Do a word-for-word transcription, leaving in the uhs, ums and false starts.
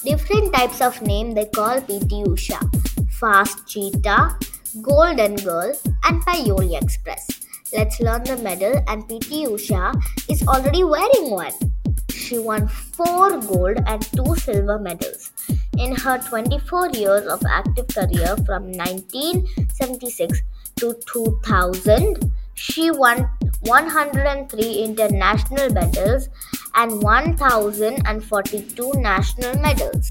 Different types of name they call P T Usha. Fast Cheetah, Golden Girl, and Payoli Express. Let's learn the medal, and P T Usha is already wearing one. She won four gold and two silver medals. In her twenty-four years of active career from nineteen seventy-six to two thousand, she won one hundred three international medals and one thousand forty-two national medals.